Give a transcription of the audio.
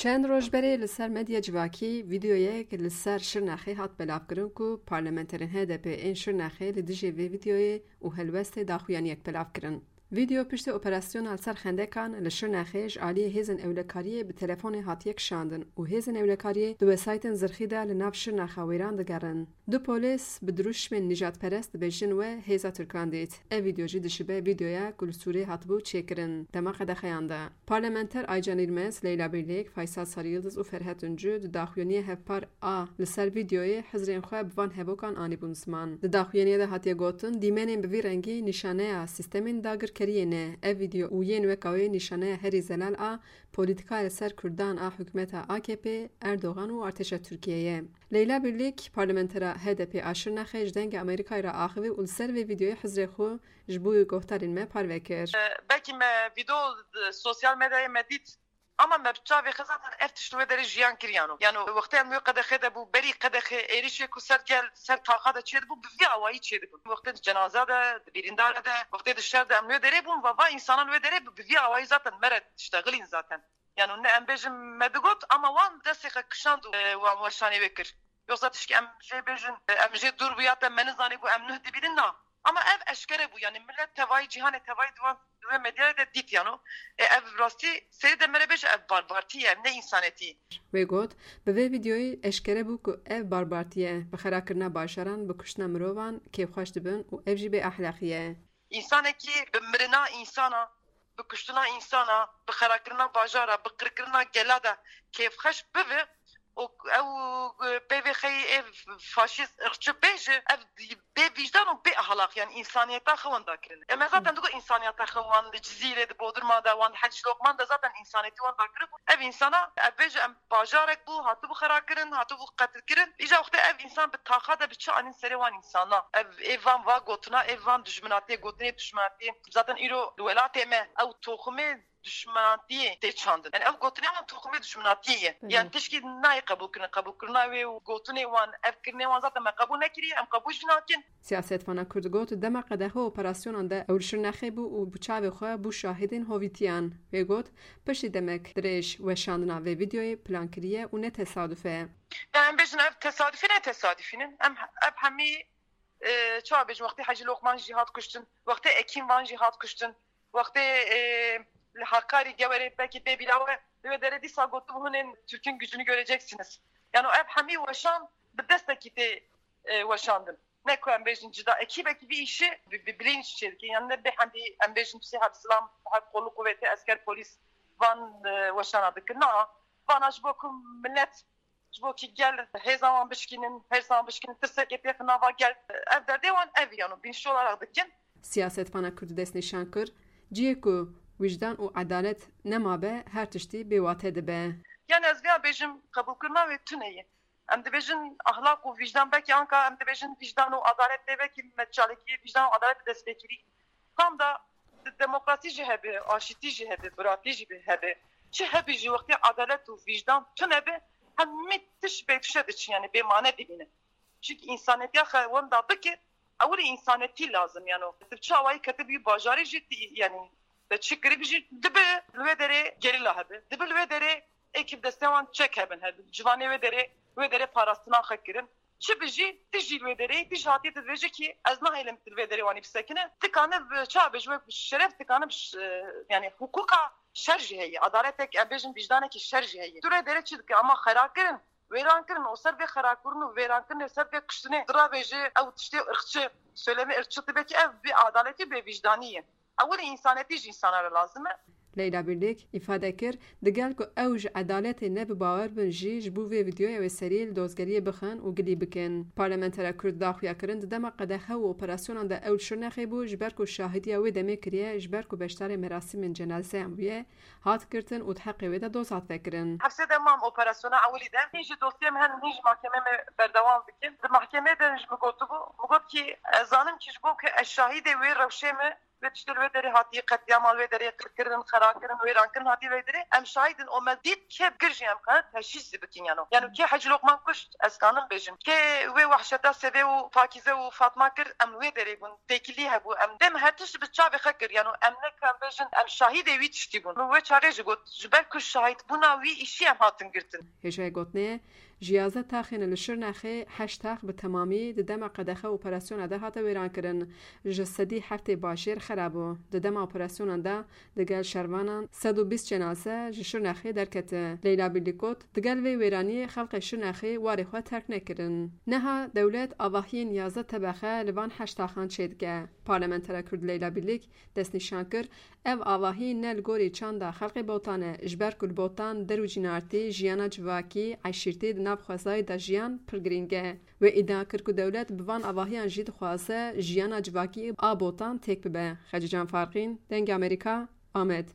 چند روز برای لسر مدیا جواکی ویدیویی که لسر شرنخی هات بلاف کرن کو پارلمانترین HDP این شرنخی لدیجی ویدیوی و هلوست داخویان یک بلاف کرن. ویدیو پشت اپراسیون السر خندکان لشرنخیش عالی هیزن اولکاری به تلفن هاتیک شاندن و هیزن اولکاری دو وسایتن زرخیده لناف شرنخ ویران دگرن. دو پلیس بدروش من نجات پرست بیشن و هیزا ترکان دیت. ای ویدیو جی دشبه ویدیویا کل سوری هاتبو چیکرن. دماغ دخیانده. پارلمانتر آیجان ایرمز لیلا بیلیک فیصل ساریلدز و فرهت انجو داخویانی هفپار لسر ویدیوی حزرین خواب وان هبوکان آنی بونسمان. داخویانی ده هاتی گوتن دیمنین بویرنگی نشانه سیستمین داگر کرینه ای ویدیو و ین وکاوی نشانه هری زلال پولیتیکای سر کردان حکومت AKP اردوغان و ارتش ترکیه. لیلا بیلیک پارلمانتر HDP آشرنخیش دنگ آمریکای را آخوی و لسر ویدیوی حزر خو جبوی گفتارین ما پروکر. بلکه ما ویدیو سوشال مدیا مدید اما مرتبه خزانه ارتش رو در جیان کریانو یعنی وقتی هم قد خدا بو بری قد ایریش کو سرگل سر تاخد چید بو بی اوایی چید بو وقتی جنازه ده بیریندار ده وقتی دشار ده امنو داره بو و با انسانان و داره بی اوایی zaten مرد تشتغلين zaten yani ne embejim medgot ama wan desek kşandu و وشانی بکر yoksa tişki emje bejin emje dur bu yata menizani bu emnuh dibirinna ama ev eşkere bu yani millet tevai cihan tevai divan ve medyada da dit yani ev rasti seyir de merebeş ev barbartiye ne insaneti ve got به ویدیوی اشکره بو که ev barbartiye به خرا کرنا باشران به کشتن مروان کیف خوش دبن و ev جی به اخلاقیه insana ki bimrina insana به کشتنا insana به خرا کرنا باشارا به قرقرنا gelada keyf خوش beve او به خی فاشیست ارچه بیشه به وجدان و به اخلاق یعنی انسانیت خوان داکرن اما zaten دو انسانیت خوان جزیره de Bodrum'da وان حج لقمان da zaten انسانیتی وان داکرن ev insana بیش ام باجارک بو هاتو بو خراکرن هاتو بو قتل کرن ایجا وقت ev insan به تاخا da بچه anın seri وان insana ev van va gotuna ev van düşmanati gotune düşmanati zaten iro duelate me او tohume düşmanatiye de çandın. Yani ev gotune ama tohume düşmanatiye. Yani teşki nay kabul kırna ve gotune wan ev kırne wan zaten kabul nekiri am kabul jnakin. Siyaset fana Kurd got dema qadaha operasyonanda ewrşirnaxi bu u bçavê xwe bu şahidin hovitiyan ve got piştî demek dirêj ve şandina ve videoyê plan kiriye û ne tesadüfe. Yani bejin ev tesadüfinin em ev hemî çawa bejin wextê Hacı Lokman jihad kuştun, wextê Ekim van jihad kuştun, wextê Hakkari Gevere belki de bilave ve deredi sagotu bunun Türk'ün gücünü göreceksiniz. Yani ev hami veşan bir destekite veşandın. Ne koyan beşinci da ekip bir işi bir bilinç içeriki. Yani ne behandi embejin psihat İslam kolu kuvveti asker polis van veşanadık. Na van ajbokum millet jboki gel her zaman bişkinin tırsek epey nava gel ev derde van ev yani binşi olarak dikin. Siyaset fana Kurd dest nişan kır. Ciyeku وجدان و عدالت نمابه هر تشتی به واته دبه. Yani ez via bejim kabul kırna ve tüneyi. Em de bejin ahlak و vicdan belki anka em de bejin vicdan و adalet de belki metçaleki vicdan و adalet destekli. Tam da demokrasi jihebe, aşiti jihebe, bırakı jihebe. Jihebe jihvakti adalet و vicdan tünebe hem mittiş beytüşe için yani be mane dibine. Çünkü insaniyet ya xevan da beki avri insaniyeti lazım yani. Tıpçı havayı katı bir bajari ciddi yani. Çıkırı bir şey dibe lüvedere gerilla habe. Dibe lüvedere ekip destevan çek haben habe. Civane lüvedere parasına hakirin. Çıbıcı tijil lüvedere tijatiyet edece ki azna eylem lüvedere vani bisakine. Tıkanı çabıcı ve şeref tıkanı yani hukuka şerciheyi. Adaletek ebejin vicdaneki şerciheyi. Lüvedere çıdık ama xerakirin. Veran kırın o ser ve xerakurunu veran kırın ser ve kıştını. Dıra beji ev tişti ırkçı. Söyleme ırkçı tibe ki ev bir adaleti bir vicdaniye. اول انسانیتی انسان را لازمه. لیلا بیلیک ifade kir digal ku ewj adalet ne bi bawer bin jî bu vê videoya ve serî dozgeriye bixin û gilî bikin. Parlamentera Kurd daxuya kirin di dema qedexe û operasyonan de ew şirnexê bû ji ber ku şahidiya wê demê kiriye ji ber ku beşdarê merasîmên cenazeyan bûye hat girtin û di heqê wê de doz hat vekirin. Hevsê de mam operasyona ewlî de hîn ji dosyê me hin hîn ji mahkeme me berdewam bikin. Di mahkemê de ji min gotibû min got ki ez zanim ki ji bo ku ez şahîdê wê rewşê me ve tiştel ve deri hati katliamal ve deri kırkırın xarakırın ve rankırın hati ve deri em şahidin o mezdit ke girjiyem kan teşhis bikin yani ke Hacı Lokman kuş eskanım bejim ke ve vahşeta seve u Pakize u Fatma kır em ve deri bun tekili ha bu em dem her tiş bi çave xakır yani em ne kan bejin em şahid evi tişti bun ve çare jigot jber kuş şahit buna vi işi em hatın girtin هجای گوتنه جیازه تاخین لشر نخی هشتاخ به تمامی ددم قدخه اپراسیون ده هات ویران کرن جسدی هفته باشیر خرابو ددم اپراسیون ده دگل شروانان 120 جنازه جشر نخی درکته لیلا بیلیکوت دگل وی ویرانی خلق شر نخی واری خو ترک نکرن نها دولت آواهین یازه طبقه لوان هشتاخان چیدگه پارلمانتر کرد لیلا بیلیک دست نشان کر اف آواهی نل گوری چاندا خلق بوتانه جبر کل بوتان درو جنارتی جیانا جواکی عشیرتی دناب خوازای دا جیان پرگرینگه و ایدا کرد که دولت بوان آواهیان جید خوازه جیانا جواکی آبوتان تک ببه خججان فارقین دنگ امریکا آمد